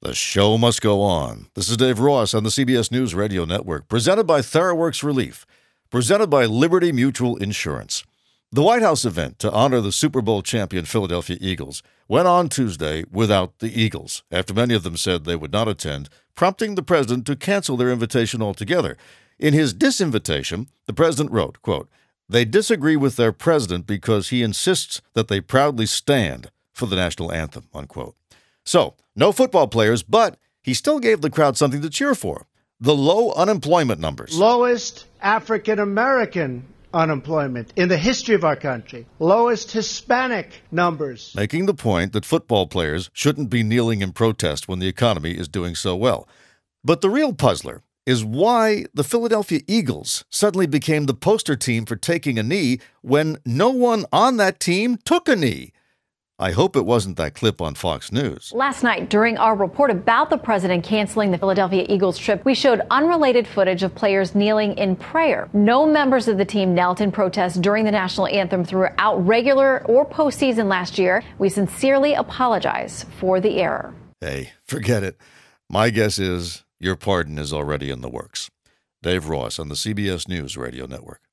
The show must go on. This is Dave Ross on the CBS News Radio Network, presented by TheraWorks Relief, presented by Liberty Mutual Insurance. The White House event to honor the Super Bowl champion Philadelphia Eagles went on Tuesday without the Eagles, after many of them said they would not attend, prompting the president to cancel their invitation altogether. In his disinvitation, the president wrote, quote, "They disagree with their president because he insists that they proudly stand for the national anthem," unquote. So, no football players, but he still gave the crowd something to cheer for. The low unemployment numbers. Lowest African-American unemployment in the history of our country. Lowest Hispanic numbers. Making the point that football players shouldn't be kneeling in protest when the economy is doing so well. But the real puzzler is why the Philadelphia Eagles suddenly became the poster team for taking a knee when no one on that team took a knee. I hope it wasn't that clip on Fox News. Last night, during our report about the president canceling the Philadelphia Eagles trip, we showed unrelated footage of players kneeling in prayer. No members of the team knelt in protest during the national anthem throughout regular or postseason last year. We sincerely apologize for the error. Hey, forget it. My guess is your pardon is already in the works. Dave Ross on the CBS News Radio Network.